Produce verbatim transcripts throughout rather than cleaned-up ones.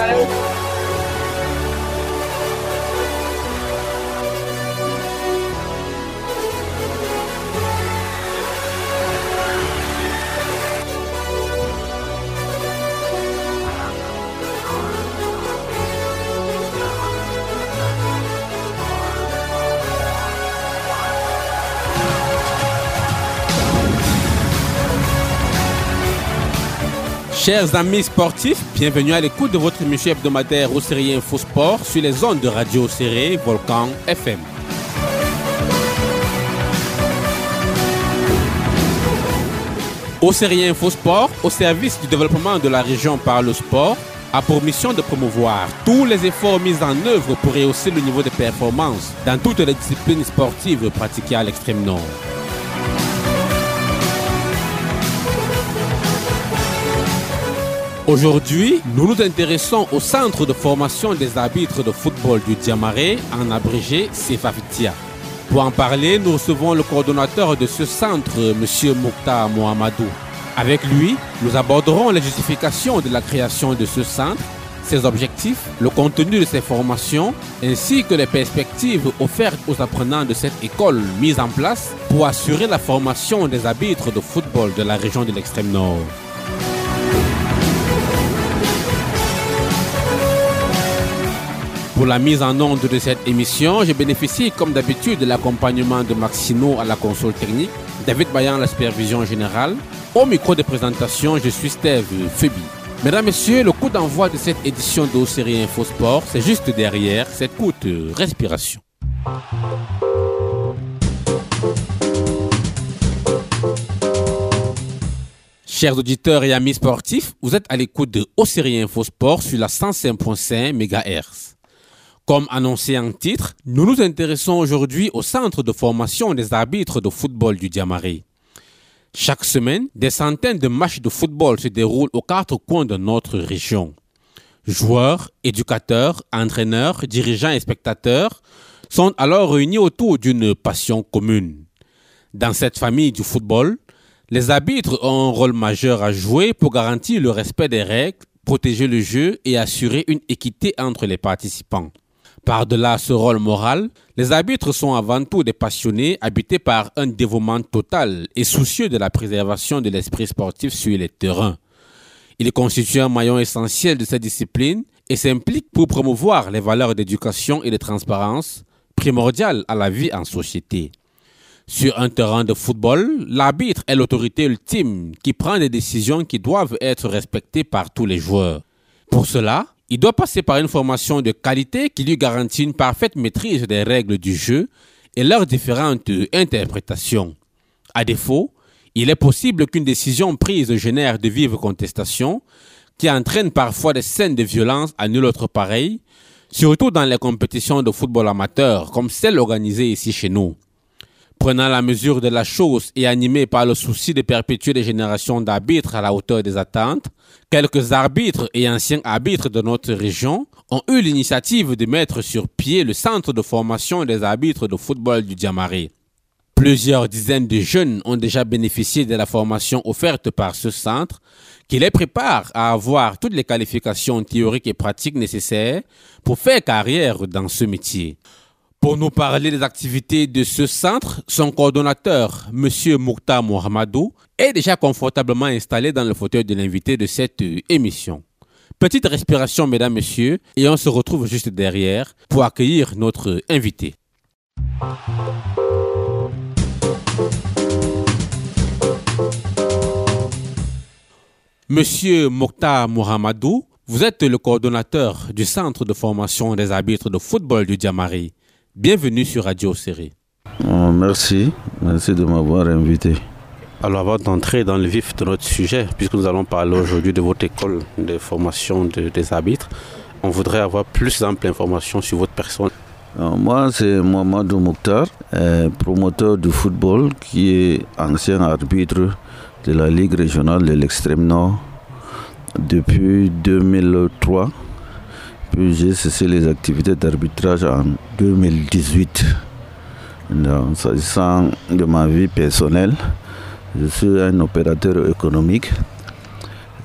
Chers amis sportifs, bienvenue à l'écoute de votre émission hebdomadaire Océrien Info Sport sur les ondes de Radio Océré, Volcan F M. Océrien Info Sport, au service du développement de la région par le sport, a pour mission de promouvoir tous les efforts mis en œuvre pour rehausser le niveau de performance dans toutes les disciplines sportives pratiquées à l'extrême nord. Aujourd'hui, nous nous intéressons au centre de formation des arbitres de football du Diamaré, en abrégé CEFAFITIA. Pour en parler, nous recevons le coordonnateur de ce centre, M. Mokhtar Mohamadou. Avec lui, nous aborderons les justifications de la création de ce centre, ses objectifs, le contenu de ses formations, ainsi que les perspectives offertes aux apprenants de cette école mise en place pour assurer la formation des arbitres de football de la région de l'extrême nord. Pour la mise en onde de cette émission, je bénéficie comme d'habitude de l'accompagnement de Maxino à la console technique, David Bayan à la supervision générale. Au micro de présentation, je suis Steve Febi. Mesdames, Messieurs, le coup d'envoi de cette édition de Océrien Info Sport, c'est juste derrière cette courte respiration. Chers auditeurs et amis sportifs, vous êtes à l'écoute de Océrien Info Sport sur la cent cinq virgule cinq mégahertz. Comme annoncé en titre, nous nous intéressons aujourd'hui au centre de formation des arbitres de football du Diamaré. Chaque semaine, des centaines de matchs de football se déroulent aux quatre coins de notre région. Joueurs, éducateurs, entraîneurs, dirigeants et spectateurs sont alors réunis autour d'une passion commune. Dans cette famille du football, les arbitres ont un rôle majeur à jouer pour garantir le respect des règles, protéger le jeu et assurer une équité entre les participants. Par-delà ce rôle moral, les arbitres sont avant tout des passionnés habités par un dévouement total et soucieux de la préservation de l'esprit sportif sur les terrains. Ils constituent un maillon essentiel de cette discipline et s'impliquent pour promouvoir les valeurs d'éducation et de transparence primordiales à la vie en société. Sur un terrain de football, l'arbitre est l'autorité ultime qui prend des décisions qui doivent être respectées par tous les joueurs. Pour cela, il doit passer par une formation de qualité qui lui garantit une parfaite maîtrise des règles du jeu et leurs différentes interprétations. À défaut, il est possible qu'une décision prise génère de vives contestations qui entraînent parfois des scènes de violence à nul autre pareil, surtout dans les compétitions de football amateur comme celles organisées ici chez nous. Prenant la mesure de la chose et animé par le souci de perpétuer les générations d'arbitres à la hauteur des attentes, quelques arbitres et anciens arbitres de notre région ont eu l'initiative de mettre sur pied le centre de formation des arbitres de football du Diamaré. Plusieurs dizaines de jeunes ont déjà bénéficié de la formation offerte par ce centre qui les prépare à avoir toutes les qualifications théoriques et pratiques nécessaires pour faire carrière dans ce métier. Pour nous parler des activités de ce centre, son coordonnateur, M. Mokhtar Mohamadou, est déjà confortablement installé dans le fauteuil de l'invité de cette émission. Petite respiration, mesdames, messieurs, et on se retrouve juste derrière pour accueillir notre invité. Monsieur Mokhtar Mohamadou, vous êtes le coordonnateur du centre de formation des arbitres de football du Diamaré. Bienvenue sur Radio Océré. Oh, merci, merci de m'avoir invité. Alors avant d'entrer dans le vif de notre sujet, puisque nous allons parler aujourd'hui de votre école de formation de, des arbitres, on voudrait avoir plus d'ample information sur votre personne. Alors, moi, c'est Mohamedou Mokhtar, promoteur du football qui est ancien arbitre de la Ligue régionale de l'extrême nord depuis deux mille trois. Puis j'ai cessé les activités d'arbitrage en deux mille dix-huit. Donc, s'agissant de ma vie personnelle, je suis un opérateur économique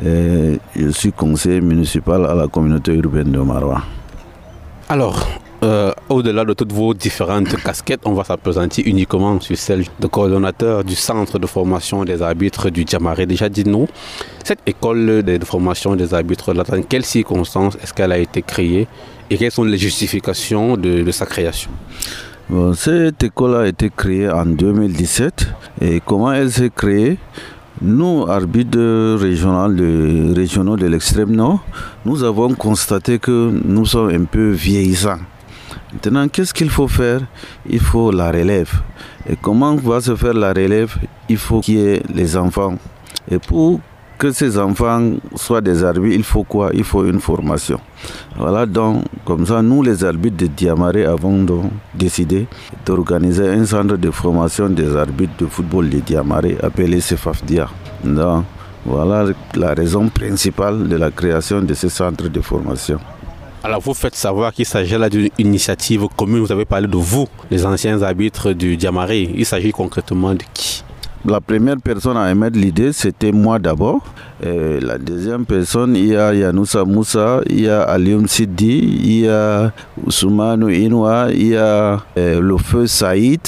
Et je suis conseiller municipal à la communauté urbaine de Maroua. Alors, euh, au-delà de toutes vos différentes casquettes, on va s'appesantir uniquement sur celle de coordonnateur du centre de formation des arbitres du Diamaré. Déjà, dites-nous, cette école de, de formation des arbitres, là, dans quelles circonstances est-ce qu'elle a été créée et quelles sont les justifications de, de sa création? Bon, cette école a été créée en deux mille dix-sept. Et comment elle s'est créée? Nous, arbitres régionaux de, régionaux de l'extrême nord, nous avons constaté que nous sommes un peu vieillissants. Maintenant, qu'est-ce qu'il faut faire? Il faut la relève. Et comment va se faire la relève? Il faut qu'il y ait les enfants. Et pour que ces enfants soient des arbitres, il faut quoi? Il faut une formation. Voilà, donc, comme ça, nous, les arbitres de Diamaré, avons donc décidé d'organiser un centre de formation des arbitres de football de Diamaré, appelé CEFAFDIA. Donc, voilà la raison principale de la création de ce centre de formation. Alors vous faites savoir qu'il s'agit là d'une initiative commune. Vous avez parlé de vous, les anciens arbitres du Diamaré. Il s'agit concrètement de qui? La première personne à émettre l'idée, c'était moi d'abord. Et la deuxième personne, il y a Yanoussa Moussa, il y a Alioum Sidi, il y a Ousmane Inoua, il y a euh, le feu Saïd,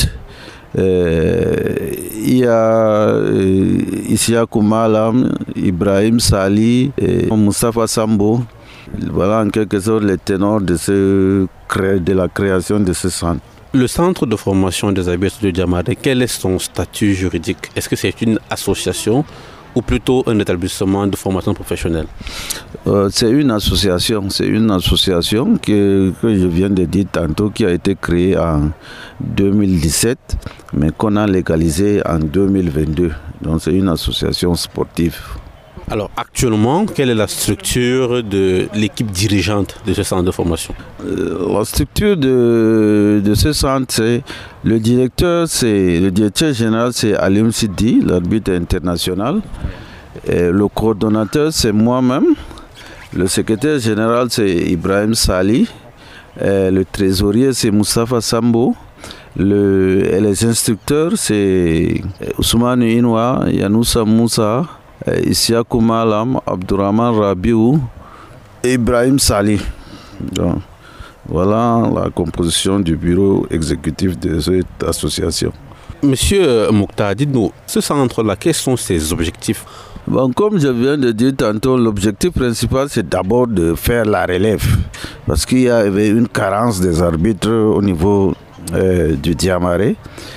euh, il y a euh, Isiakou Malam, Ibrahim Sali, et Moustapha Sambo. Voilà en quelque sorte les ténors de, ce, de la création de ce centre. Le centre de formation des arbitres de Diamaré, quel est son statut juridique? Est-ce que c'est une association ou plutôt un établissement de formation professionnelle? euh, C'est une association, c'est une association que, que je viens de dire tantôt, qui a été créée en deux mille dix-sept, mais qu'on a légalisée en deux mille vingt-deux. Donc c'est une association sportive. Alors actuellement, quelle est la structure de l'équipe dirigeante de ce centre de formation? euh, La structure de, de ce centre, c'est le directeur, c'est le directeur général, c'est Alioum Sidi, l'arbitre international. Et le coordonnateur, c'est moi-même. Le secrétaire général, c'est Ibrahim Sali. Et le trésorier, c'est Moustapha Sambo. Le, et les instructeurs, c'est Ousmane Inoua, Yanoussa Moussa, Isiakou Malam, Abdourahman Rabiou, Ibrahim Sali. Donc, voilà la composition du bureau exécutif de cette association. Monsieur Mokhtar, dites-nous, ce centre-là, quels sont ses objectifs? Bon, comme je viens de dire tantôt, l'objectif principal, c'est d'abord de faire la relève. Parce qu'il y avait une carence des arbitres au niveau euh, du Diamaré,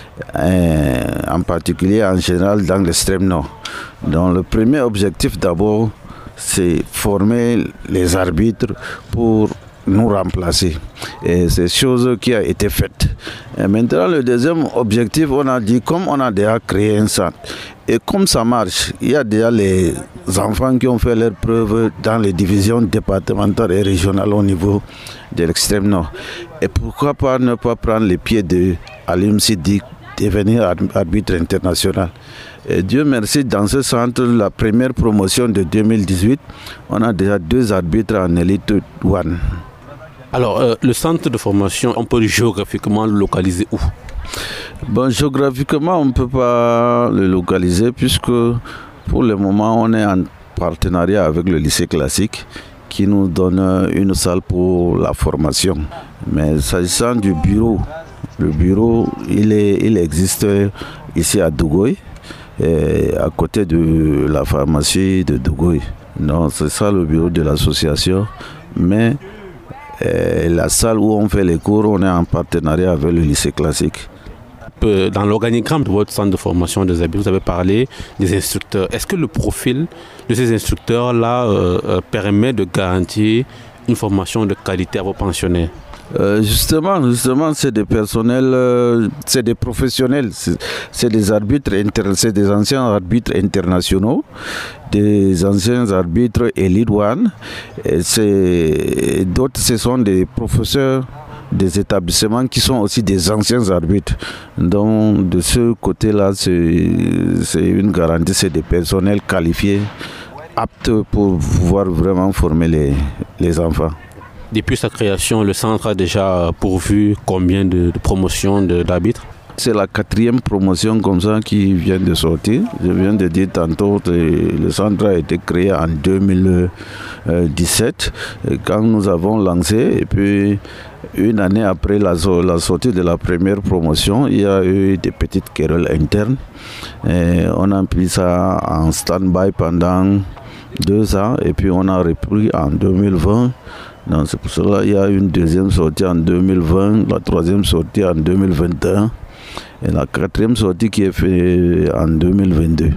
euh, en particulier en général dans l'extrême nord. Donc le premier objectif d'abord, c'est former les arbitres pour nous remplacer. Et c'est chose qui a été faite. Et maintenant, le deuxième objectif, on a dit, comme on a déjà créé un centre, et comme ça marche, il y a déjà les enfants qui ont fait leurs preuves dans les divisions départementales et régionales au niveau de l'extrême nord. Et pourquoi pas ne pas prendre les pieds de Alioum Sidi, devenir arbitre international. Et Dieu merci, dans ce centre, la première promotion de deux mille dix-huit, on a déjà deux arbitres en élite one. Alors, euh, le centre de formation, on peut géographiquement le localiser où? Bon, géographiquement, on ne peut pas le localiser puisque pour le moment, on est en partenariat avec le lycée classique qui nous donne une salle pour la formation. Mais s'agissant du bureau, le bureau, il, est, il existe ici à Dougoy, à côté de la pharmacie de Dougoy. Donc, c'est ça le bureau de l'association. Mais euh, la salle où on fait les cours, on est en partenariat avec le lycée classique. Dans l'organigramme de votre centre de formation des arbitres, vous avez parlé des instructeurs. Est-ce que le profil de ces instructeurs-là euh, euh, permet de garantir une formation de qualité à vos pensionnaires? Euh, justement, justement, c'est des personnels, euh, c'est des professionnels, c'est, c'est des arbitres, inter, c'est des anciens arbitres internationaux, des anciens arbitres Elite One, et c'est, d'autres ce sont des professeurs des établissements qui sont aussi des anciens arbitres. Donc de ce côté-là, c'est, c'est une garantie, c'est des personnels qualifiés, aptes pour pouvoir vraiment former les, les enfants. Depuis sa création, le centre a déjà pourvu combien de, de promotions de, d'arbitres? C'est la quatrième promotion comme ça qui vient de sortir. Je viens de dire tantôt que le centre a été créé en deux mille dix-sept quand nous avons lancé. Et puis une année après la, la sortie de la première promotion, il y a eu des petites querelles internes. Et on a pris ça en stand-by pendant deux ans et puis on a repris en deux mille vingt. Donc c'est pour cela qu'il y a une deuxième sortie en deux mille vingt, la troisième sortie en deux mille vingt et un et la quatrième sortie qui est faite en deux mille vingt-deux.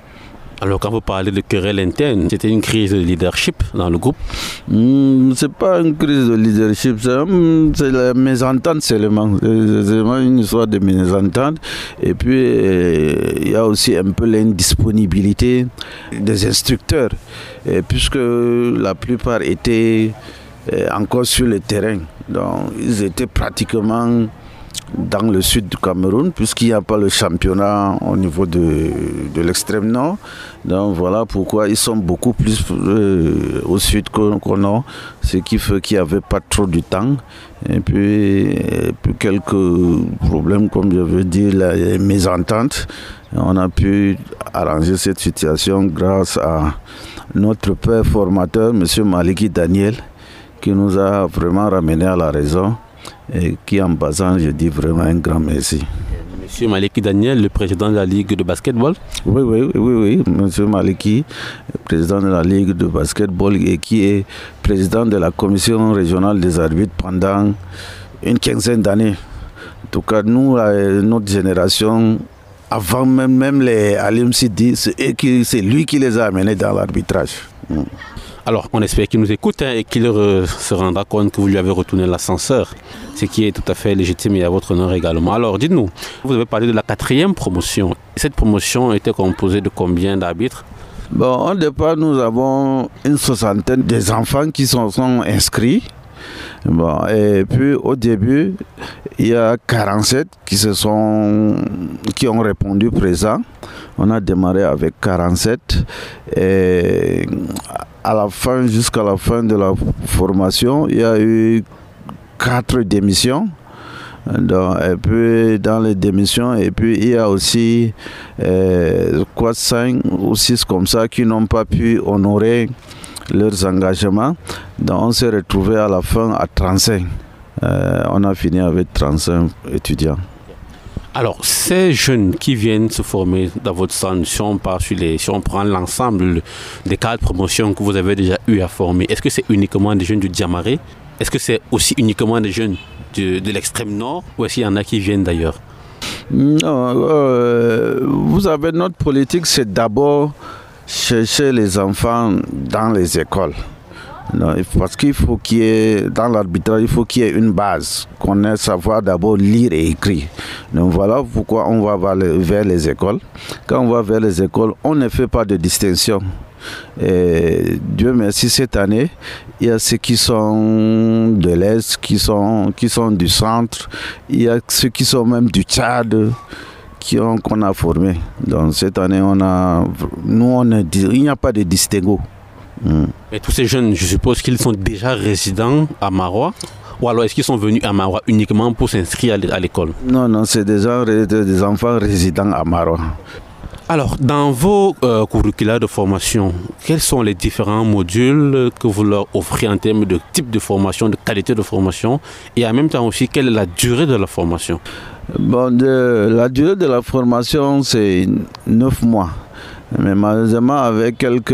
Alors quand vous parlez de querelle interne, c'était une crise de leadership dans le groupe? Mmh, c'est pas une crise de leadership, c'est la mésentente seulement. C'est vraiment une histoire de mésentente. Et puis il y a aussi un peu l'indisponibilité des instructeurs, et puisque la plupart étaient encore sur le terrain. Donc ils étaient pratiquement dans le sud du Cameroun, puisqu'il n'y a pas le championnat au niveau de, de l'extrême nord. Donc voilà pourquoi ils sont beaucoup plus euh, au sud qu'on a, ce qui fait qu'il n'y avait pas trop de temps. Et puis, et puis quelques problèmes, comme je veux dire, la mésentente. On a pu arranger cette situation grâce à notre père formateur, M. Maliki Daniel, qui nous a vraiment ramené à la raison. Et qui en passant, je dis vraiment un grand merci. Monsieur Maliki Daniel, le président de la Ligue de basketball? Oui, oui, oui, oui, Monsieur Maliki, président de la Ligue de basketball et qui est président de la commission régionale des arbitres pendant une quinzaine d'années. En tout cas, nous, notre génération, avant même, même les Alim Sidi, c'est lui qui les a amenés dans l'arbitrage. Mm. Alors, on espère qu'il nous écoute hein, et qu'il euh, se rendra compte que vous lui avez retourné l'ascenseur, ce qui est tout à fait légitime et à votre honneur également. Alors, dites-nous, vous avez parlé de la quatrième promotion. Cette promotion était composée de combien d'arbitres? Bon, au départ, nous avons une soixantaine des enfants qui sont, sont inscrits. Bon, et puis au début, il y a quarante-sept qui, se sont, qui ont répondu présent. On a démarré avec quarante-sept. Et à la fin, jusqu'à la fin de la formation, il y a eu quatre démissions. Donc, et puis dans les démissions, et puis il y a aussi euh, quoi, cinq ou six comme ça qui n'ont pas pu honorer leurs engagements. Donc on s'est retrouvé à la fin à trente-cinq. Euh, on a fini avec trente-cinq étudiants. Alors, ces jeunes qui viennent se former dans votre centre, si on, part sur les, si on prend l'ensemble des cadres de promotion que vous avez déjà eu à former, est-ce que c'est uniquement des jeunes du Diamaré? Est-ce que c'est aussi uniquement des jeunes de, de l'extrême nord ou est-ce qu'il y en a qui viennent d'ailleurs? Non, euh, vous savez, notre politique, c'est d'abord chercher les enfants dans les écoles. Non, parce qu'il faut qu'il y ait, dans l'arbitrage, il faut qu'il y ait une base, qu'on ait savoir d'abord lire et écrire. Donc voilà pourquoi on va vers les écoles. Quand on va vers les écoles, on ne fait pas de distinction. Et Dieu merci, cette année, il y a ceux qui sont de l'Est, qui sont, qui sont du centre, il y a ceux qui sont même du Tchad, qui ont, qu'on a formés. Donc cette année, on a, nous, on a, il n'y a pas de distinguo. Mm. Et tous ces jeunes, je suppose qu'ils sont déjà résidents à Marois, ou alors est-ce qu'ils sont venus à Marois uniquement pour s'inscrire à l'école? Non, non, c'est des, gens, des enfants résidents à Marois. Alors, dans vos euh, curricula de formation, quels sont les différents modules que vous leur offrez en termes de type de formation, de qualité de formation, et en même temps aussi, quelle est la durée de la formation? Bon, de, la durée de la formation, c'est neuf mois. Mais malheureusement, avec quelques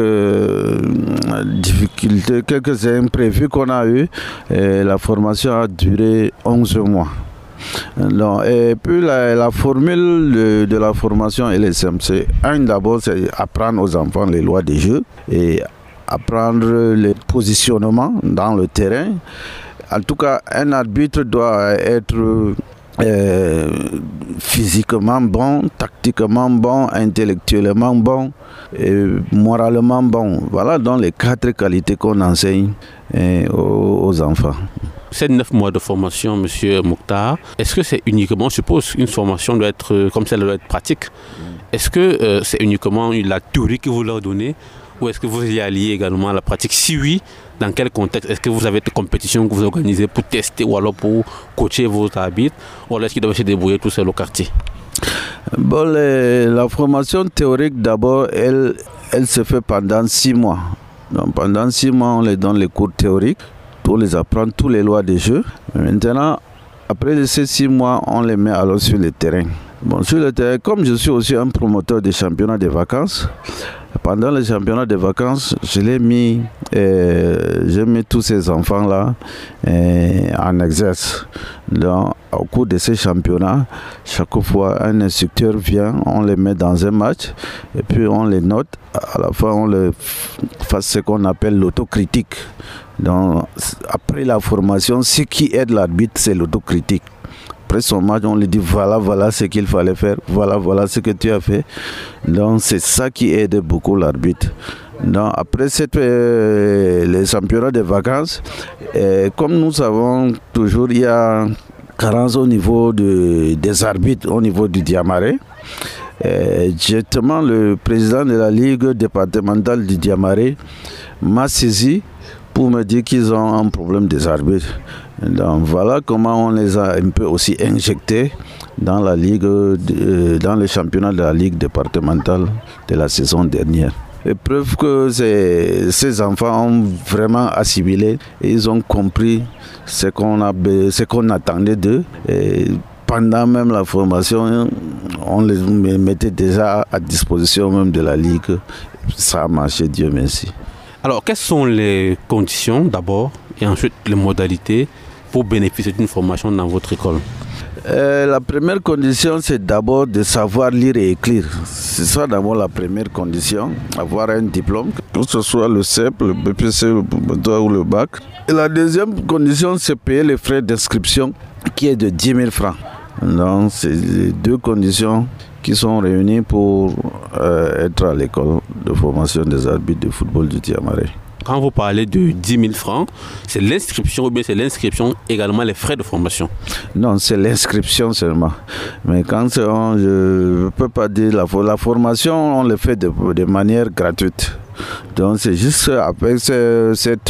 difficultés, quelques imprévus qu'on a eu, la formation a duré onze mois. Non, et puis la, la formule de, de la formation, elle est simple. C'est, un, d'abord, c'est apprendre aux enfants les lois des jeux et apprendre les positionnements dans le terrain. En tout cas, un arbitre doit être Euh, physiquement bon, tactiquement bon, intellectuellement bon et moralement bon. Voilà donc les quatre qualités qu'on enseigne eh, aux, aux enfants. Ces neuf mois de formation, Monsieur Mokhtar, est-ce que c'est uniquement, je suppose, une formation doit être, comme ça, elle doit être pratique. Est-ce que euh, c'est uniquement la théorie que vous leur donnez ou est-ce que vous y alliez également à la pratique? Si oui, dans quel contexte? Est-ce que vous avez des compétitions que vous organisez pour tester ou alors pour coacher vos arbitres, ou est-ce qu'ils doivent se débrouiller tout seul au quartier? Bon, les, la formation théorique d'abord, elle, elle se fait pendant six mois. Donc pendant six mois, on les donne les cours théoriques, on les apprend toutes les lois des jeux. Maintenant, après ces six mois, on les met alors sur le terrain. Bon, sur le terrain, comme je suis aussi un promoteur des championnats de vacances, pendant les championnats de vacances, je l'ai mis, euh, j'ai mis tous ces enfants-là euh, en exercice. Donc, au cours de ces championnats, chaque fois un instructeur vient, on les met dans un match et puis on les note. À la fin, on les fait ce qu'on appelle l'autocritique. Donc, après la formation, ce qui aide l'arbitre, c'est l'autocritique. Après son match, on lui dit voilà, voilà ce qu'il fallait faire, voilà, voilà ce que tu as fait. Donc, c'est ça qui aide beaucoup l'arbitre. Donc, après cette, euh, les championnats de vacances, euh, comme nous savons toujours, il y a carence au niveau de, des arbitres, au niveau du Diamaré. Euh, directement, le président de la Ligue départementale du Diamaré m'a saisi pour me dire qu'ils ont un problème des arbitres. Donc voilà comment on les a un peu aussi injectés dans la ligue, de, dans le championnat de la Ligue départementale de la saison dernière. Et preuve que ces, ces enfants ont vraiment assimilé et ils ont compris ce qu'on a, ce qu'on attendait d'eux. Et pendant même la formation, on les mettait déjà à disposition même de la Ligue. Ça a marché, Dieu merci. Alors, quelles sont les conditions d'abord et ensuite les modalités pour bénéficier d'une formation dans votre école? Euh, la première condition, c'est d'abord de savoir lire et écrire. C'est ça d'abord la première condition, avoir un diplôme, que ce soit le C E P, le B P C ou le bac. Et la deuxième condition, c'est payer les frais d'inscription qui est de dix mille francs. Donc, c'est les deux conditions qui sont réunies pour euh, être à l'école de formation des arbitres de football du Diamaré. Quand vous parlez de dix mille francs, c'est l'inscription ou bien c'est l'inscription également les frais de formation? Non, c'est l'inscription seulement. Mais quand on, je ne peux pas dire la, la formation, on le fait de, de manière gratuite. Donc c'est juste avec ce, cette,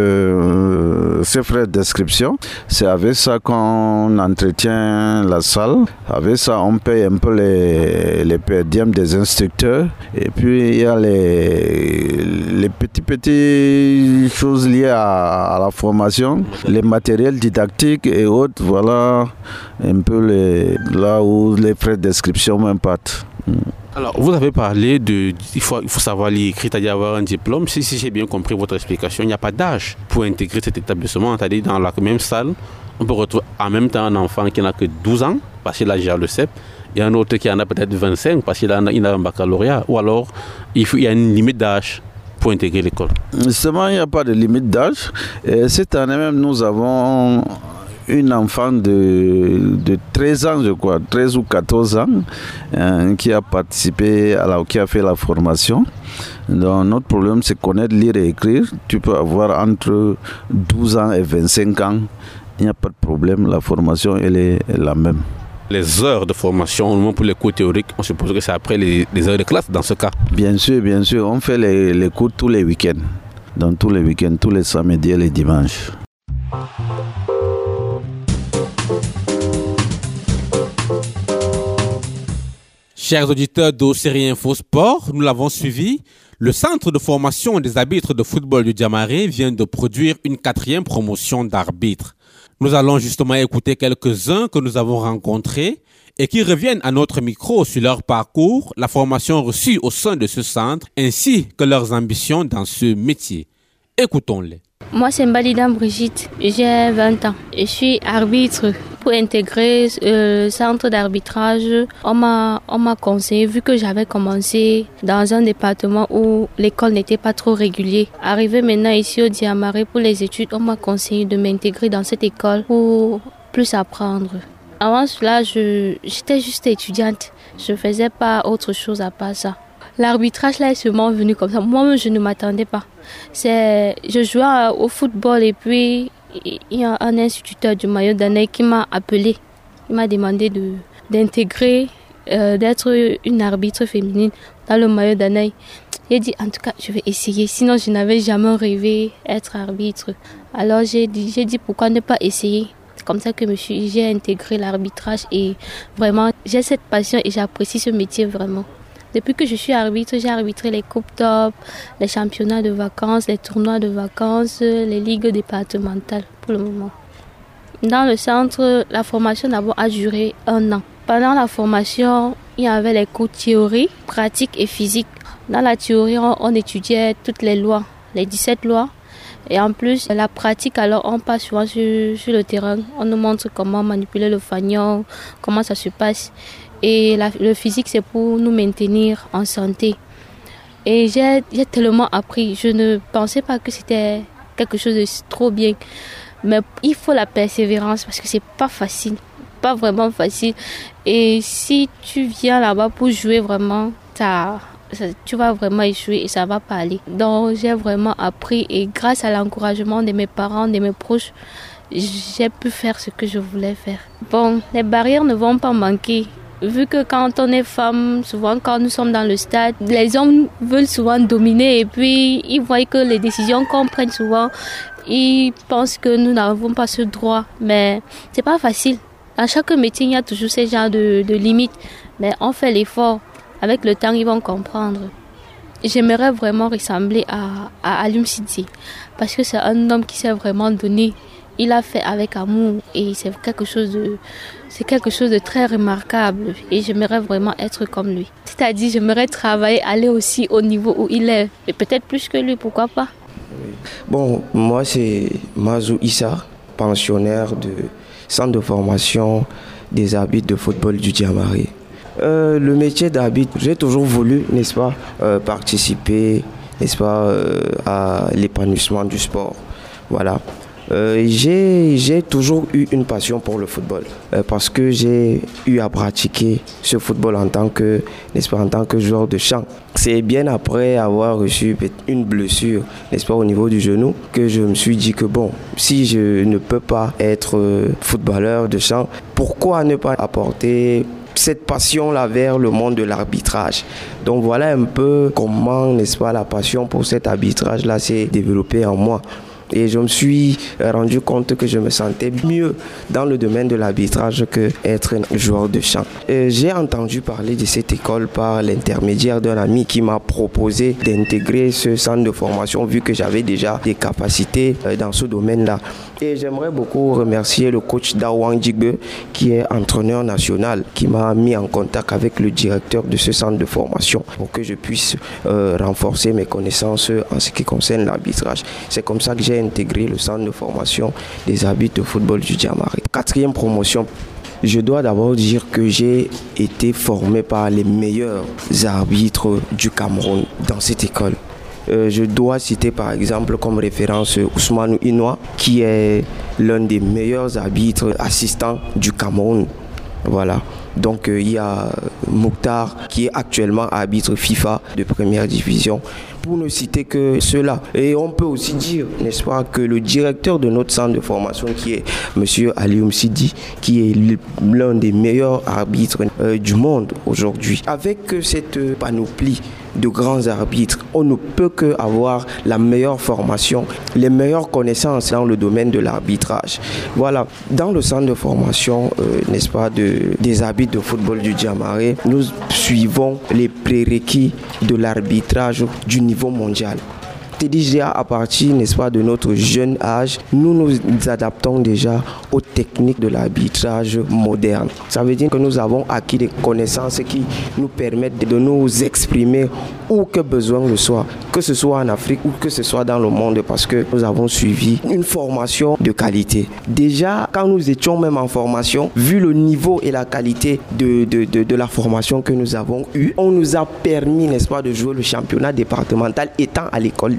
euh, ces frais d'inscription, c'est avec ça qu'on entretient la salle. Avec ça, on paye un peu les, les per diem des instructeurs. Et puis il y a les, les petits petits choses liées à, à la formation, les matériels didactiques et autres. Voilà un peu les, là où les frais d'inscription m'impartent. Alors, vous avez parlé de il faut, il faut savoir lire, écrire, c'est-à-dire avoir un diplôme. Si, si j'ai bien compris votre explication, il n'y a pas d'âge pour intégrer cet établissement. C'est-à-dire dans la même salle, on peut retrouver en même temps un enfant qui n'a que douze ans, parce qu'il a déjà le C E P, et un autre qui en a peut-être vingt-cinq, parce qu'il a, il a un baccalauréat. Ou alors, il, faut, il y a une limite d'âge pour intégrer l'école. Justement, il n'y a pas de limite d'âge. Et cette année même, nous avons une enfant de, de treize ans, je crois, treize ou quatorze ans, euh, qui a participé, à la, qui a fait la formation. Donc, notre problème, c'est connaître, lire et écrire. Tu peux avoir entre douze ans et vingt-cinq ans. Il n'y a pas de problème, la formation, elle est la même. Les heures de formation, au moins pour les cours théoriques, on suppose que c'est après les, les heures de classe dans ce cas? Bien sûr, bien sûr. On fait les, les cours tous les week-ends. Donc, tous les week-ends, tous les samedis et les dimanches. Chers auditeurs d'Océrie Info Sport, nous l'avons suivi. Le centre de formation des arbitres de football du Diamaré vient de produire une quatrième promotion d'arbitres. Nous allons justement écouter quelques-uns que nous avons rencontrés et qui reviennent à notre micro sur leur parcours, la formation reçue au sein de ce centre, ainsi que leurs ambitions dans ce métier. Écoutons-les. Moi, c'est Mbalidam Brigitte, j'ai vingt ans. Je suis arbitre. Pour intégrer euh, le centre d'arbitrage, on m'a, on m'a conseillé, vu que j'avais commencé dans un département où l'école n'était pas trop régulière. Arrivé maintenant ici au Diamaré pour les études, on m'a conseillé de m'intégrer dans cette école pour plus apprendre. Avant cela, je, j'étais juste étudiante. Je ne faisais pas autre chose à part ça. L'arbitrage là est seulement venu comme ça. Moi-même, je ne m'attendais pas. C'est, je jouais au football et puis il y a un instituteur du maillot d'Anneille qui m'a appelé. Il m'a demandé de, d'intégrer, euh, d'être une arbitre féminine dans le maillot d'Anneille. J'ai dit, en tout cas, je vais essayer. Sinon, je n'avais jamais rêvé être arbitre. Alors, j'ai dit, j'ai dit pourquoi ne pas essayer. C'est comme ça que je suis, j'ai intégré l'arbitrage et vraiment, j'ai cette passion et j'apprécie ce métier vraiment. Depuis que je suis arbitre, j'ai arbitré les coupes top, les championnats de vacances, les tournois de vacances, les ligues départementales pour le moment. Dans le centre, la formation d'abord a duré un an. Pendant la formation, il y avait les cours théorie, pratique et physique. Dans la théorie, on, on étudiait toutes les lois, les dix-sept lois. Et en plus, la pratique, alors on passe souvent sur, sur le terrain. On nous montre comment manipuler le fanion, comment ça se passe. Et la, le physique, c'est pour nous maintenir en santé. Et j'ai, j'ai tellement appris. Je ne pensais pas que c'était quelque chose de trop bien. Mais il faut la persévérance parce que c'est pas facile. Pas vraiment facile. Et si tu viens là-bas pour jouer vraiment, ça, ça, tu vas vraiment échouer et ça va pas aller. Donc j'ai vraiment appris et grâce à l'encouragement de mes parents, de mes proches, j'ai pu faire ce que je voulais faire. Bon, les barrières ne vont pas manquer. Vu que quand on est femme, souvent quand nous sommes dans le stade, les hommes veulent souvent dominer et puis ils voient que les décisions qu'on prenne souvent, ils pensent que nous n'avons pas ce droit. Mais c'est pas facile. Dans chaque métier, il y a toujours ce genre de, de limites. Mais on fait l'effort. Avec le temps, ils vont comprendre. J'aimerais vraiment ressembler à, à Alioum Sidibé. Parce que c'est un homme qui s'est vraiment donné. Il a fait avec amour. Et c'est quelque chose de, c'est quelque chose de très remarquable. Et j'aimerais vraiment être comme lui. C'est-à-dire, j'aimerais travailler, aller aussi au niveau où il est. Et peut-être plus que lui, pourquoi pas. Bon, moi, c'est Mazou Issa, pensionnaire de centre de formation des arbitres de football du Diamari. Euh, le métier d'arbitre, j'ai toujours voulu, n'est-ce pas, euh, participer, n'est-ce pas, euh, à l'épanouissement du sport. Voilà. Euh, j'ai, j'ai toujours eu une passion pour le football euh, parce que j'ai eu à pratiquer ce football en tant que, n'est-ce pas, en tant que joueur de champ. C'est bien après avoir reçu une blessure, n'est-ce pas, au niveau du genou, que je me suis dit que bon, si je ne peux pas être footballeur de champ, pourquoi ne pas apporter cette passion-là vers le monde de l'arbitrage. Donc voilà un peu comment, n'est-ce pas, la passion pour cet arbitrage-là s'est développée en moi. Et je me suis rendu compte que je me sentais mieux dans le domaine de l'arbitrage qu'être un joueur de champ. Et j'ai entendu parler de cette école par l'intermédiaire d'un ami qui m'a proposé d'intégrer ce centre de formation vu que j'avais déjà des capacités dans ce domaine-là. Et j'aimerais beaucoup remercier le coach Dawang Jigbe qui est entraîneur national qui m'a mis en contact avec le directeur de ce centre de formation pour que je puisse euh, renforcer mes connaissances en ce qui concerne l'arbitrage. C'est comme ça que j'ai intégré le centre de formation des arbitres de football du Diamari. Quatrième promotion. Je dois d'abord dire que j'ai été formé par les meilleurs arbitres du Cameroun dans cette école. Euh, je dois citer par exemple comme référence Ousmane Inoua, qui est l'un des meilleurs arbitres assistants du Cameroun. Voilà. Donc euh, il y a Mokhtar qui est actuellement arbitre FIFA de première division. Pour ne citer que cela. Et on peut aussi dire, n'est-ce pas, que le directeur de notre centre de formation qui est M. Alioum Sidibé, qui est l'un des meilleurs arbitres euh, du monde aujourd'hui. Avec cette panoplie de grands arbitres, on ne peut qu'avoir la meilleure formation, les meilleures connaissances dans le domaine de l'arbitrage. Voilà, dans le centre de formation, euh, n'est-ce pas, de, des arbitres de football du Diamari, nous suivons les prérequis de l'arbitrage du niveau mondial. C'est déjà à partir, n'est-ce pas, de notre jeune âge, nous nous adaptons déjà aux techniques de l'arbitrage moderne. Ça veut dire que nous avons acquis des connaissances qui nous permettent de nous exprimer où que besoin le soit, que ce soit en Afrique ou que ce soit dans le monde, parce que nous avons suivi une formation de qualité. Déjà, quand nous étions même en formation, vu le niveau et la qualité de, de, de, de la formation que nous avons eue, on nous a permis, n'est-ce pas, de jouer le championnat départemental étant à l'école déjà.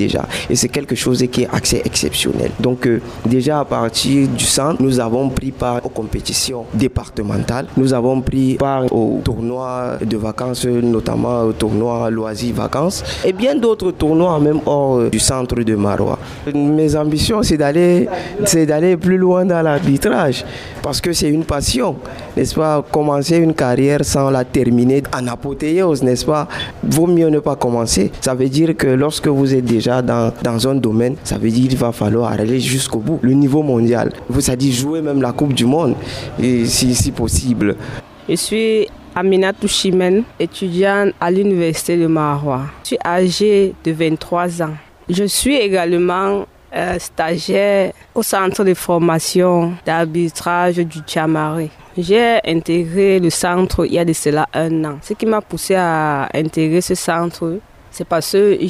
déjà. Et c'est quelque chose qui est assez exceptionnel. Donc euh, déjà à partir du centre, nous avons pris part aux compétitions départementales. Nous avons pris part aux tournois de vacances, notamment au tournoi loisirs vacances et bien d'autres tournois même hors du centre de Maroua. Mes ambitions, c'est d'aller, c'est d'aller plus loin dans l'arbitrage parce que c'est une passion, n'est-ce pas? Commencer une carrière sans la terminer en apothéose, n'est-ce pas? Vaut mieux ne pas commencer. Ça veut dire que lorsque vous êtes déjà dans, dans un domaine, ça veut dire qu'il va falloir aller jusqu'au bout, le niveau mondial. C'est-à-dire jouer même la Coupe du Monde, et si, si possible. Je suis Aminatou Chimène, étudiante à l'Université de Maroua. Je suis âgée de vingt-trois ans. Je suis également euh, stagiaire au centre de formation d'arbitrage du Djamari. J'ai intégré le centre il y a de cela un an. Ce qui m'a poussé à intégrer ce centre, c'est parce que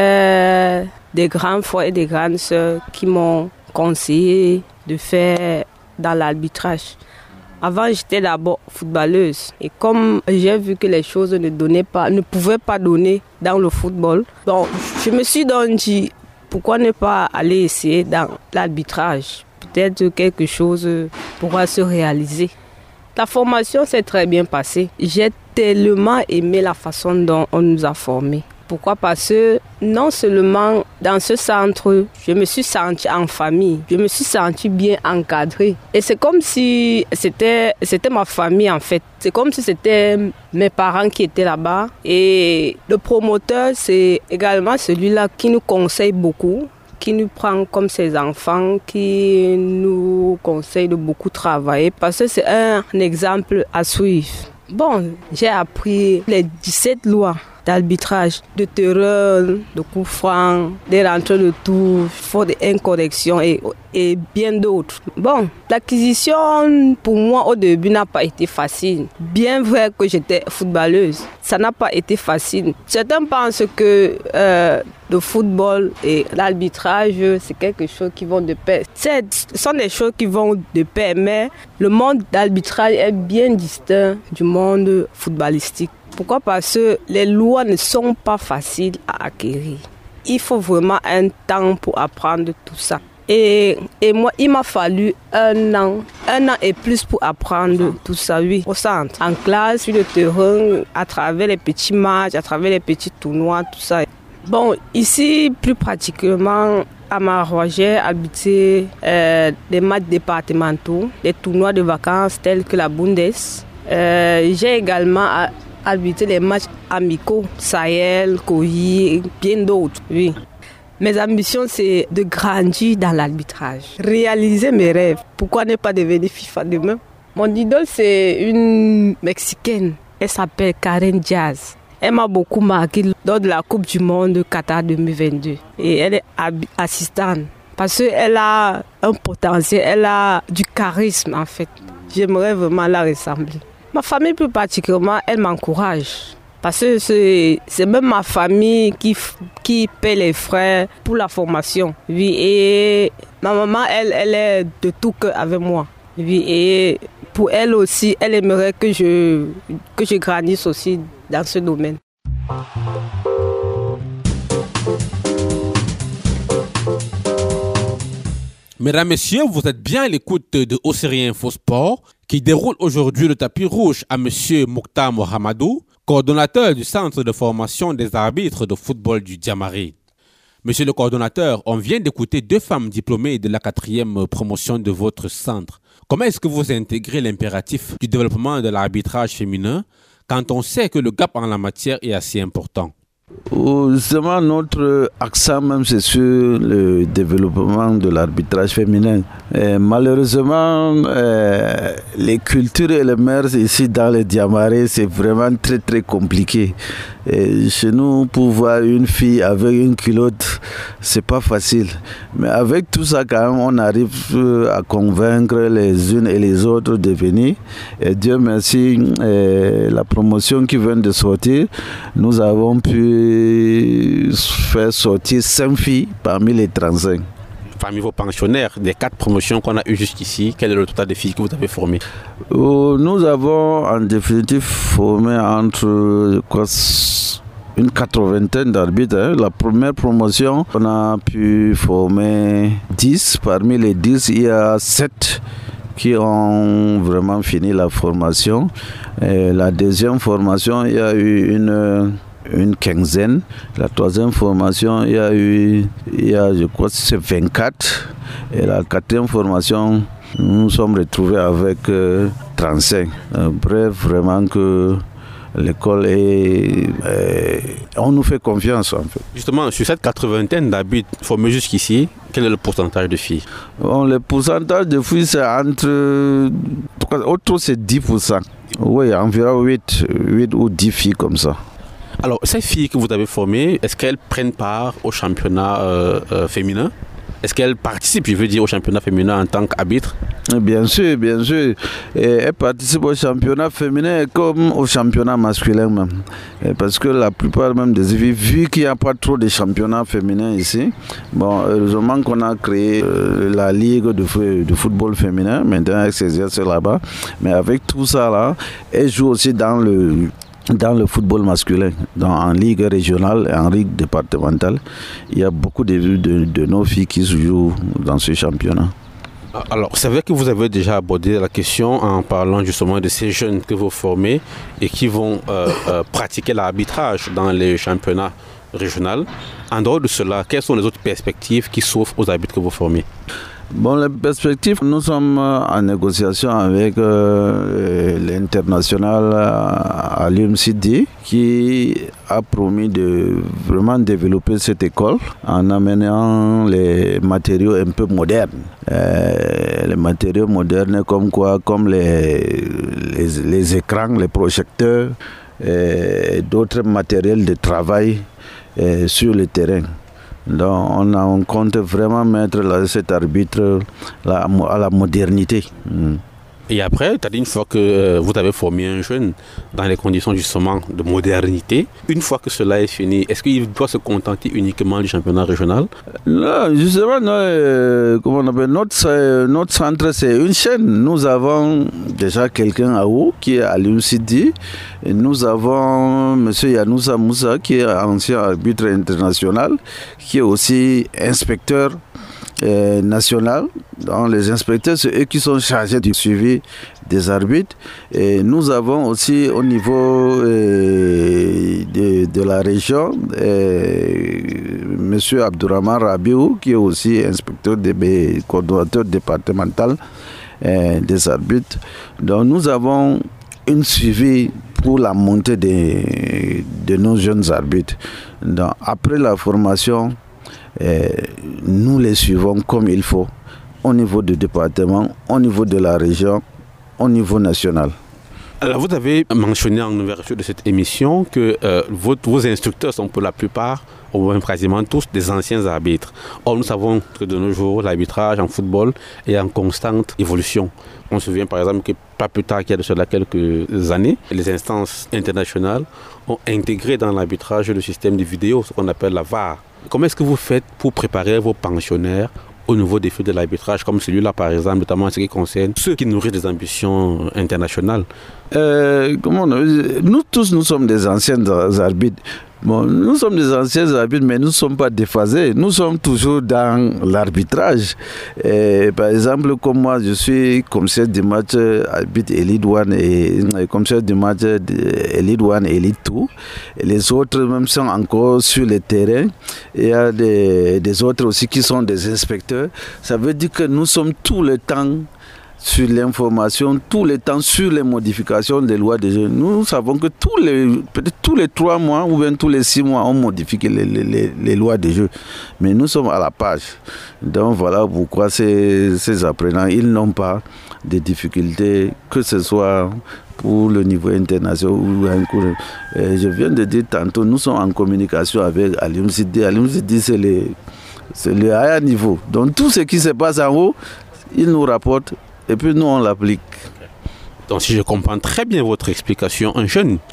j'ai des grands frères et des grandes sœurs qui m'ont conseillé de faire dans l'arbitrage. Avant, j'étais d'abord footballeuse. Et comme j'ai vu que les choses ne donnaient pas, ne pouvaient pas donner dans le football, donc je me suis donc dit, pourquoi ne pas aller essayer dans l'arbitrage? Peut-être quelque chose pourra se réaliser. La formation s'est très bien passée. J'ai tellement aimé la façon dont on nous a formés. Pourquoi? Parce que non seulement dans ce centre, je me suis sentie en famille, je me suis sentie bien encadrée. Et c'est comme si c'était, c'était ma famille en fait. C'est comme si c'était mes parents qui étaient là-bas. Et le promoteur, c'est également celui-là qui nous conseille beaucoup, qui nous prend comme ses enfants, qui nous conseille de beaucoup travailler parce que c'est un exemple à suivre. Bon, j'ai appris les dix-sept lois d'arbitrage, de terrain, de coups francs, des rentrées de touche, faute d'incorrection et, et bien d'autres. Bon, l'acquisition pour moi au début n'a pas été facile. Bien vrai que j'étais footballeuse, ça n'a pas été facile. Certains pensent que euh, le football et l'arbitrage, c'est quelque chose qui vont de pair. Ce sont des choses qui vont de pair, mais le monde d'arbitrage est bien distinct du monde footballistique. Pourquoi? Parce que les lois ne sont pas faciles à acquérir. Il faut vraiment un temps pour apprendre tout ça. Et, et moi, il m'a fallu un an, un an et plus pour apprendre tout ça, oui, au centre. En classe, sur le terrain, à travers les petits matchs, à travers les petits tournois, tout ça. Bon, ici, plus pratiquement, à Maroua, j'ai habité euh, des matchs départementaux, des tournois de vacances tels que la Bundes. Euh, j'ai également arbitrer les matchs amicaux, Sahel, Koyi et bien d'autres, oui. Mes ambitions, c'est de grandir dans l'arbitrage, réaliser mes rêves. Pourquoi ne pas devenir FIFA demain? Mon idole, c'est une Mexicaine. Elle s'appelle Karen Diaz. Elle m'a beaucoup marqué lors de la Coupe du Monde Qatar deux mille vingt-deux. Et elle est assistante parce qu'elle a un potentiel, elle a du charisme en fait. J'aimerais vraiment la ressembler. Ma famille plus particulièrement, elle m'encourage. Parce que c'est, c'est même ma famille qui, qui paie les frais pour la formation. Oui, et ma maman, elle, elle est de tout cœur avec moi. Oui, et pour elle aussi, elle aimerait que je, que je grandisse aussi dans ce domaine. Mesdames, Messieurs, vous êtes bien à l'écoute de Océrie Info Sport qui déroule aujourd'hui le tapis rouge à Monsieur Mokhtar Mohamedou, coordonnateur du Centre de formation des arbitres de football du Djamari. Monsieur le coordonnateur, on vient d'écouter deux femmes diplômées de la quatrième promotion de votre centre. Comment est-ce que vous intégrez l'impératif du développement de l'arbitrage féminin quand on sait que le gap en la matière est assez important? Justement, notre accent même, c'est sur le développement de l'arbitrage féminin. Et malheureusement, euh, les cultures et les mœurs ici dans le Djamari, c'est vraiment très très compliqué. Et chez nous, pour voir une fille avec une culotte, c'est pas facile. Mais avec tout ça, quand même, on arrive à convaincre les unes et les autres de venir. Et Dieu merci, euh, la promotion qui vient de sortir, nous avons pu faire sortir cinq filles parmi les trente-cinq. Parmi vos pensionnaires, des quatre promotions qu'on a eues jusqu'ici, quel est le total de filles que vous avez formées? Nous avons en définitive formé entre quoi, une quatre-vingtaine d'arbitres. Hein. La première promotion, on a pu former dix. Parmi les dix, il y a sept qui ont vraiment fini la formation. Et la deuxième formation, il y a eu une, une quinzaine. La troisième formation, il y a eu, il y a, je crois que c'est vingt-quatre. Et la quatrième formation, nous nous sommes retrouvés avec euh, trente-cinq. Euh, bref, vraiment que l'école est, est... On nous fait confiance en fait. Justement, sur cette quatre-vingtaine d'arbitres formés jusqu'ici, quel est le pourcentage de filles? Bon, le pourcentage de filles, c'est entre... Autour, c'est dix pour cent. Oui, environ huit, huit ou dix filles comme ça. Alors, ces filles que vous avez formées, est-ce qu'elles prennent part au championnat euh, euh, féminin? Est-ce qu'elles participent, je veux dire, au championnat féminin en tant qu'arbitre? Bien sûr, bien sûr. Et elles participent au championnat féminin comme au championnat masculin même. Et parce que la plupart même des filles, vu qu'il n'y a pas trop de championnats féminins ici, bon, heureusement qu'on a créé euh, la ligue de, de football féminin, maintenant elles s'exercent là-bas. Mais avec tout ça là, elles jouent aussi dans le... dans le football masculin, dans, en ligue régionale et en ligue départementale. Il y a beaucoup de, de, de nos filles qui jouent dans ce championnat. Alors, c'est vrai que vous avez déjà abordé la question en parlant justement de ces jeunes que vous formez et qui vont euh, euh, pratiquer l'arbitrage dans les championnats régionaux. En dehors de cela, quelles sont les autres perspectives qui s'offrent aux arbitres que vous formez? Bon, les perspectives, nous sommes en négociation avec euh, l'international Alium Sidi qui a promis de vraiment développer cette école en amenant les matériaux un peu modernes. Euh, les matériaux modernes comme quoi, comme les, les, les écrans, les projecteurs et d'autres matériels de travail euh, sur le terrain. Donc on, a, on compte vraiment mettre là, cet arbitre là, à la modernité. Mm. Et après, tu as dit une fois que euh, vous avez formé un jeune dans les conditions justement de modernité, une fois que cela est fini, est-ce qu'il doit se contenter uniquement du championnat régional? Non, justement, non, euh, comment on appelle, notre, notre centre, c'est une chaîne. Nous avons déjà quelqu'un à haut qui est à l'U C D. Et nous avons M. Yanoussa Moussa qui est ancien arbitre international, qui est aussi inspecteur Euh, national. Donc, les inspecteurs, c'est eux qui sont chargés du suivi des arbitres. Et nous avons aussi au niveau euh, de, de la région euh, M. Abdourahman Rabiou, qui est aussi inspecteur des coordonnateurs départemental euh, des arbitres. Donc nous avons un suivi pour la montée de, de nos jeunes arbitres. Donc, après la formation, Euh, nous les suivons comme il faut au niveau du département, au niveau de la région, au niveau national. Alors vous avez mentionné en ouverture de cette émission que euh, vos, vos instructeurs sont pour la plupart, au moins quasiment tous, des anciens arbitres. Or nous savons que de nos jours, l'arbitrage en football est en constante évolution. On se souvient par exemple que pas plus tard qu'il y a de cela quelques années, les instances internationales ont intégré dans l'arbitrage le système de vidéo, ce qu'on appelle la V A R. Comment est-ce que vous faites pour préparer vos pensionnaires au nouveau défi de l'arbitrage, comme celui-là par exemple, notamment en ce qui concerne ceux qui nourrissent des ambitions internationales? euh, comment on, Nous tous, nous sommes des anciens arbitres. Bon, nous sommes des anciens arbitres, mais nous ne sommes pas déphasés. Nous sommes toujours dans l'arbitrage. Et, par exemple, comme moi, je suis commissaire du match arbitre Elite un et commissaire du match Elite un et Elite deux. Et les autres même sont encore sur le terrain. Il y a des, des autres aussi qui sont des inspecteurs. Ça veut dire que nous sommes tout le temps sur l'information, tout le temps sur les modifications des lois de jeu. Nous savons que tous les, peut-être tous les trois mois ou bien tous les six mois, on modifie les, les, les lois de jeu. Mais nous sommes à la page. Donc voilà pourquoi ces, ces apprenants, ils n'ont pas de difficultés, que ce soit pour le niveau international ou un cours. Je viens de dire tantôt, nous sommes en communication avec Alium Sidi. Alium Sidi, c'est le, c'est le higher niveau. Donc tout ce qui se passe en haut, ils nous rapportent. Et puis nous, on l'applique. Donc si je comprends très bien votre explication, un jeune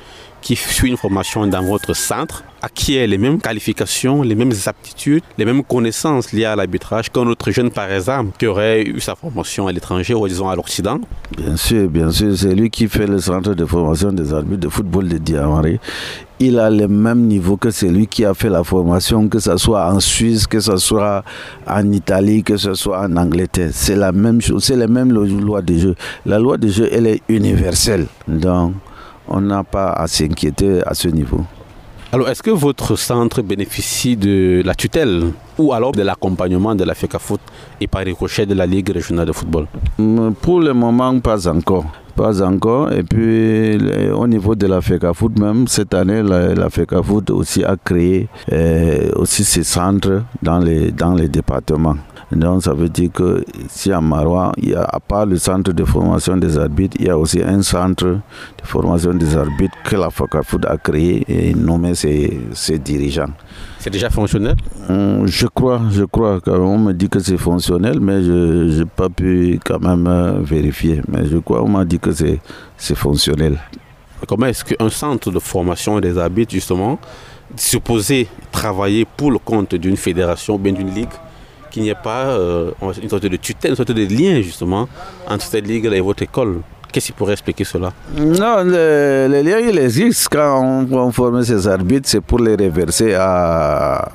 qui suit une formation dans votre centre acquiert les mêmes qualifications, les mêmes aptitudes, les mêmes connaissances liées à l'arbitrage qu'un autre jeune, par exemple, qui aurait eu sa formation à l'étranger ou disons à l'Occident? Bien sûr, bien sûr. C'est lui qui fait le centre de formation des arbitres de football de Diamari. Il a le même niveau que celui qui a fait la formation, que ce soit en Suisse, que ce soit en Italie, que ce soit en Angleterre. C'est la même chose, c'est la même loi de jeu. La loi de jeu, elle est universelle. Donc, on n'a pas à s'inquiéter à ce niveau. Alors, est-ce que votre centre bénéficie de la tutelle ou alors de l'accompagnement de la FECAFOOT et par ricochet de la Ligue régionale de football? Pour le moment, pas encore. Pas encore. Et puis, au niveau de la FECAFOOT même, cette année, la, la FECAFOOT aussi a créé euh, aussi ses centres dans les, dans les départements. Donc, ça veut dire que ici à Maroua, il y a, à part le centre de formation des arbitres, il y a aussi un centre de formation des arbitres que la FECAFOOT a créé et nommé ses, ses dirigeants. C'est déjà fonctionnel? Hum, Je crois, je crois. On me dit que c'est fonctionnel, mais je n'ai pas pu quand même euh, vérifier. Mais je crois, on m'a dit que c'est, c'est fonctionnel. Comment est-ce qu'un centre de formation des arbitres, justement, supposé travailler pour le compte d'une fédération ou bien d'une ligue, qu'il n'y ait pas euh, une sorte de tutelle, une sorte de lien, justement, entre cette ligue et votre école? Qu'est-ce qui pourrait expliquer cela? Non, le, le lien, il existe. Quand on, on forme ces arbitres, c'est pour les reverser à,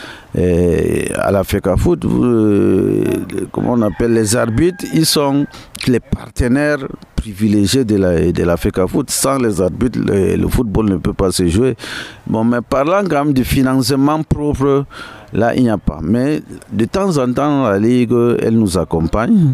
à la FECAFOOT. Euh, comment on appelle les arbitres? Ils sont les partenaires privilégiés de la, de la FECAFOOT. Sans les arbitres, le, le football ne peut pas se jouer. Bon, mais parlant quand même du financement propre, là, il n'y a pas. Mais de temps en temps, la Ligue, elle nous accompagne.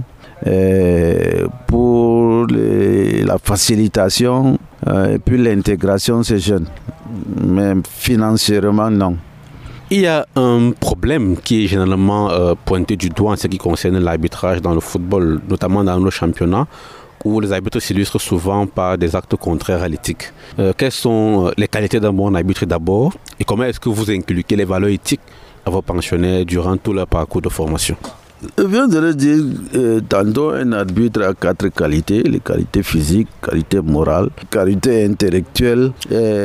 Euh, pour les, la facilitation euh, et puis l'intégration de ces jeunes. Mais financièrement, non. Il y a un problème qui est généralement euh, pointé du doigt en ce qui concerne l'arbitrage dans le football, notamment dans nos championnats, où les arbitres s'illustrent souvent par des actes contraires à l'éthique. Euh, quelles sont les qualités d'un bon arbitre d'abord et comment est-ce que vous inculquez les valeurs éthiques à vos pensionnaires durant tout leur parcours de formation? Je viens de le dire, euh, tantôt un arbitre a quatre qualités, les qualités physiques, qualités morales, qualités intellectuelles.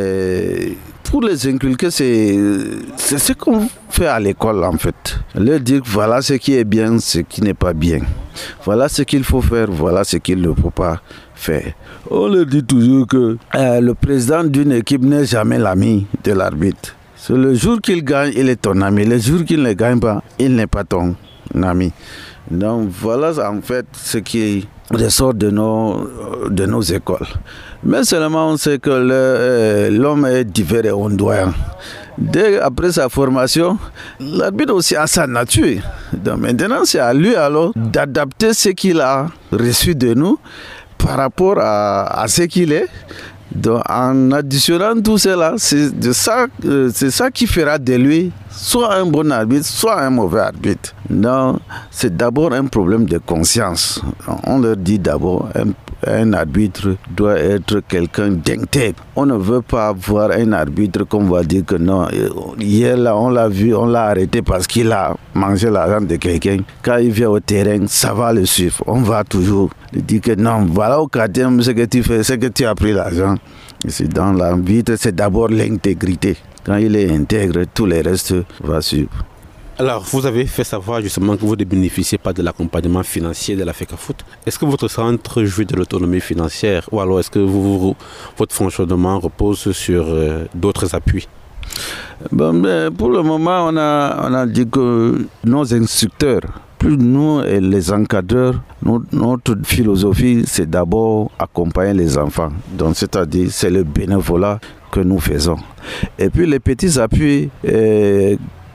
Et pour les inculquer, c'est, c'est ce qu'on fait à l'école en fait. Leur dire voilà ce qui est bien, ce qui n'est pas bien. Voilà ce qu'il faut faire, voilà ce qu'il ne faut pas faire. On leur dit toujours que euh, le président d'une équipe n'est jamais l'ami de l'arbitre. C'est le jour qu'il gagne, il est ton ami. Le jour qu'il ne gagne pas, il n'est pas ton ami. Donc voilà en fait ce qui ressort de nos, de nos écoles. Mais seulement on sait que le, euh, l'homme est divers et ondoyant. Dès après sa formation, l'arbitre aussi a sa nature. Donc maintenant c'est à lui alors d'adapter ce qu'il a reçu de nous par rapport à, à ce qu'il est. Donc, en additionnant tout cela, c'est, de ça, euh, c'est ça qui fera de lui soit un bon arbitre, soit un mauvais arbitre. Donc, c'est d'abord un problème de conscience. On leur dit d'abord, un, un arbitre doit être quelqu'un d'intègre. On ne veut pas voir un arbitre qu'on va dire que non, hier là, on l'a vu, on l'a arrêté parce qu'il a mangé l'argent de quelqu'un. Quand il vient au terrain, ça va le suivre. On va toujours lui dire que non, voilà au quatrième ce que tu fais, c'est que tu as pris l'argent. C'est dans l'arbitre, c'est d'abord l'intégrité. Quand il est intègre, tout le reste va suivre. Alors, vous avez fait savoir justement que vous ne bénéficiez pas de l'accompagnement financier de la FECAFOOT. Est-ce que votre centre jouit de l'autonomie financière ou alors est-ce que vous, votre fonctionnement repose sur euh, d'autres appuis? Bon, ben, pour le moment, on a, on a dit que nos instructeurs, plus nous et les encadreurs, notre, notre philosophie, c'est d'abord accompagner les enfants. Donc, c'est-à-dire, c'est le bénévolat que nous faisons. Et puis, les petits appuis euh,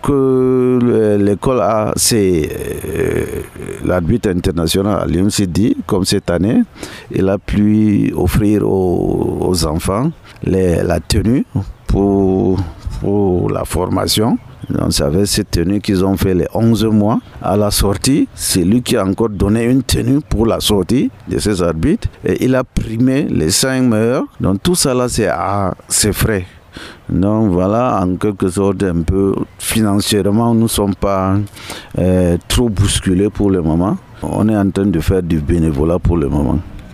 que l'école a, c'est euh, l'arbitre international à l'U M C D, comme cette année. Il a pu offrir aux, aux enfants les, la tenue pour, pour la formation. Donc, ça avait cette tenue qu'ils ont fait les onze mois. À la sortie, c'est lui qui a encore donné une tenue pour la sortie de ces arbitres. Et il a primé les cinq meilleurs. Donc, tout ça là, c'est à ses frais. Donc, voilà, en quelque sorte, un peu financièrement, nous ne sommes pas euh, trop bousculés pour le moment. On est en train de faire du bénévolat pour le moment.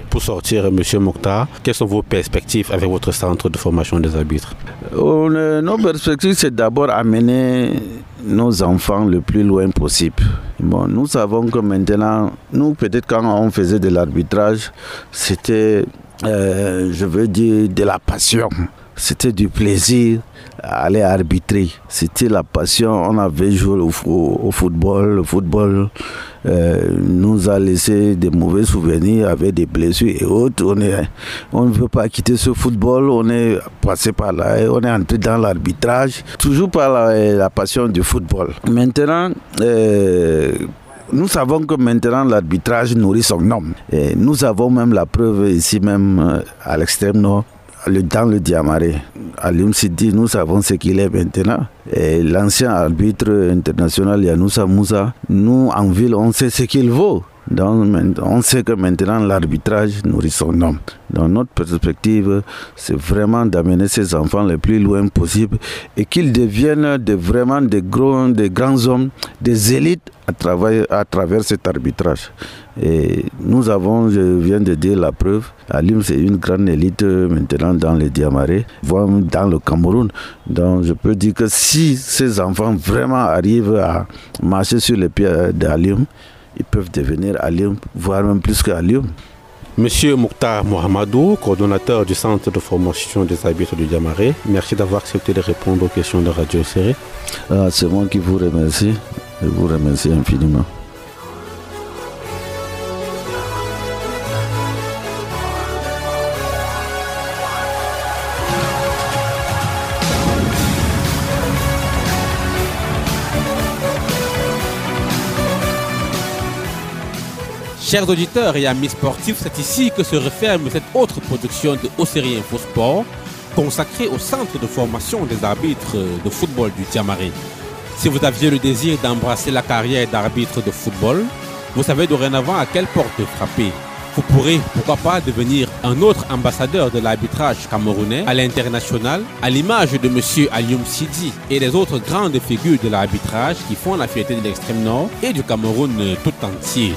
Pour sortir, M. Mokhtar, quelles sont vos perspectives avec votre centre de formation des arbitres? On, euh, Nos perspectives, c'est d'abord amener nos enfants le plus loin possible. Bon, nous savons que maintenant, nous peut-être quand on faisait de l'arbitrage, c'était, euh, je veux dire, de la passion. C'était du plaisir à aller arbitrer. C'était la passion. On avait joué au, au, au football. Le football euh, nous a laissé des mauvais souvenirs avec des blessures et autres. On, est, on ne veut pas quitter ce football. On est passé par là et on est entré dans l'arbitrage. Toujours par la, la passion du football. Maintenant, euh, nous savons que maintenant l'arbitrage nourrit son homme. Et nous avons même la preuve ici même à l'extrême nord. Dans le Diamaré, Alioune Sidi, nous savons ce qu'il est maintenant. Et l'ancien arbitre international Yanoussa Moussa, nous en ville, on sait ce qu'il vaut. Donc, on sait que maintenant l'arbitrage nourrit son homme. Dans notre perspective, c'est vraiment d'amener ces enfants le plus loin possible et qu'ils deviennent de, vraiment des grands, des grands hommes, des élites à travers, à travers cet arbitrage. Et nous avons, je viens de dire la preuve, Alioune c'est une grande élite maintenant dans les Diamaré, voire dans le Cameroun. Donc je peux dire que si ces enfants vraiment arrivent à marcher sur les pieds d'Alioune, ils peuvent devenir Alioune, voire même plus qu'Alioune. Monsieur Mokhtar Mohamedou, coordonnateur du centre de formation des arbitres du Diamaré, merci d'avoir accepté de répondre aux questions de Radio S R I. Ah, c'est moi qui vous remercie. Je vous remercie infiniment. Chers auditeurs et amis sportifs, c'est ici que se referme cette autre production de Ossérie Info Sport consacrée au centre de formation des arbitres de football du Diamaré. Si vous aviez le désir d'embrasser la carrière d'arbitre de football, vous savez dorénavant à quelle porte frapper. Vous pourrez, pourquoi pas, devenir un autre ambassadeur de l'arbitrage camerounais à l'international, à l'image de M. Alioune Sidi et des autres grandes figures de l'arbitrage qui font la fierté de l'extrême nord et du Cameroun tout entier.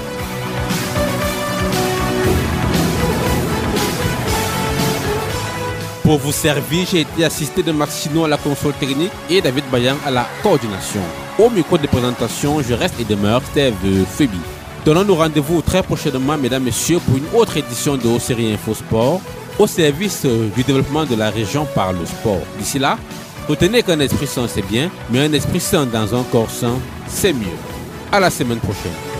Pour vous servir, j'ai été assisté de Max Chino à la console technique et David Bayan à la coordination. Au micro de présentation, je reste et demeure Steve Febi. Donnons-nous rendez-vous très prochainement, mesdames et messieurs, pour une autre édition de Ossérie Info Sport au service du développement de la région par le sport. D'ici là, retenez qu'un esprit sain c'est bien, mais un esprit sain dans un corps sain, c'est mieux. À la semaine prochaine.